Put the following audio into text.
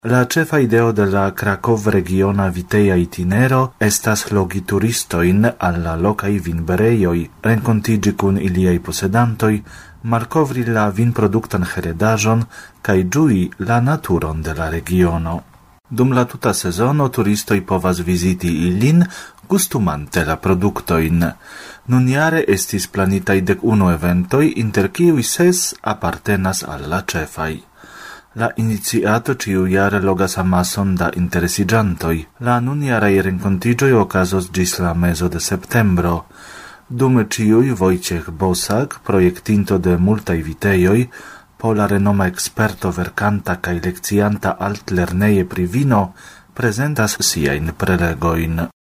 La ĉefa ideo de la Krakow-regiona viteja itinero estas logi turistoin al la lokaj vinberejoj, renkontiĝi kun iliaj posedantoj, malkovri la vinproduktan heredaĵon kaj ĝui la naturon de la regiono. Dum la tuta sezono turistoj povas viziti ilin, gustumante la produktojn. Nunjare estis planitaj 11 eventoj, inter kiuj 6 apartenas al la ĉefaj. La iniciato ĉiujare logas amason da interesiĝantoj. La nunjaraj renkontiĝoj okazos ĝis la mezo de septembro. Dume ĉiuj Wojciech Bosak, projektinto de multaj vitejoj, pola renoma eksperto verkanta kaj lekcianta altlerneje pri vino, prezentas siajn prelegojn.